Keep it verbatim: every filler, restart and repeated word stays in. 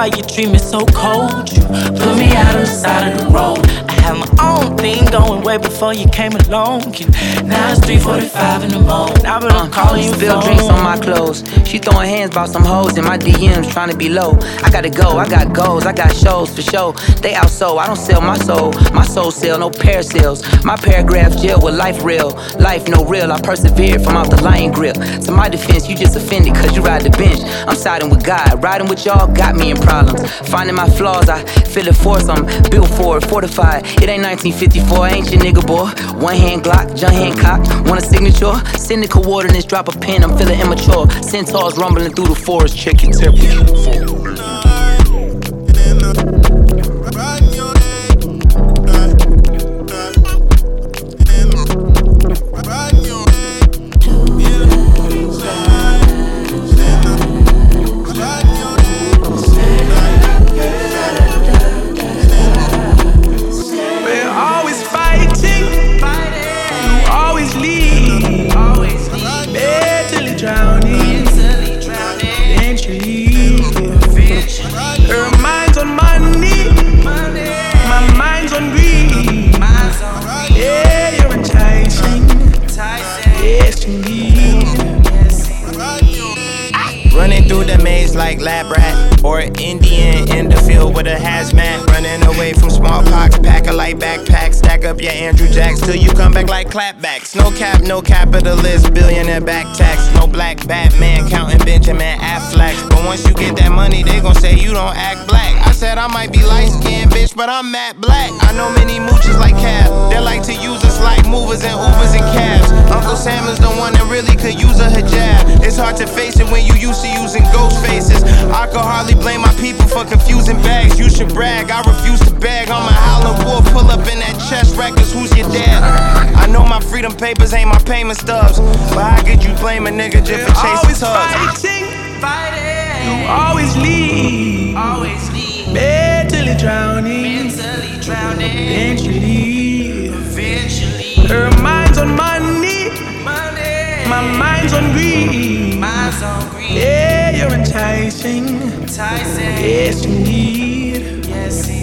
you treat me so cold. You put me out on the side of the road. I had my own thing going way before you came along. And now it's three forty-five in the morning. Now but I'm uh, calling you spill drinks on my clothes. She throwing hands about some hoes in my D Ms trying to be low. I gotta go, I got goals, I got shows for show. They outsold, I don't sell my soul. My soul sell, no pair sales. My paragraphs jail with life real. Life no real, I persevered from out the lion grip. To my defense, you just offended cause you ride the bench. I'm siding with God, riding with y'all got me in problems. Finding my flaws, I feel it force, I'm built for it, fortified. It ain't nineteen fifty-four, I ain't your nigga boy. One hand Glock, John Hancock, want a signature? Send the coordinates, drop a pen, I'm feeling immature. Centaurs rumbling through the forest, check your temperature. Running through the maze like lab rat, or an Indian in the field with a hazmat. Running away from smallpox, pack a light backpack. Stack up your Andrew Jacks till you come back like clapbacks. No cap, no capitalist, billionaire back tax. No black Batman counting Benjamin Affleck. But once you get that money, they gon' say you don't act black. I said I might be light-skinned, bitch, but I'm matte black. I know many mooches like Cab. They like to use us like movers and Ubers and cabs. Uncle Sam is the one that really could use a hijab. It's hard to face it when you used to using ghost faces. I could hardly blame my people for confusing bags. You should brag, I refuse to bag. I'm a howling wolf, pull up in that chest records. Who's your dad? I know my freedom papers ain't my payment stubs, but how could you blame a nigga just for chasing tugs? Fighting, fighting. You always leave, always leave. Mentally drowning, mentally drowning. Eventually, eventually. Her mind's on money, money. My mind's on greed, mind's on greed. Yeah, you're enticing, enticing. Yes, indeed. Yes, indeed.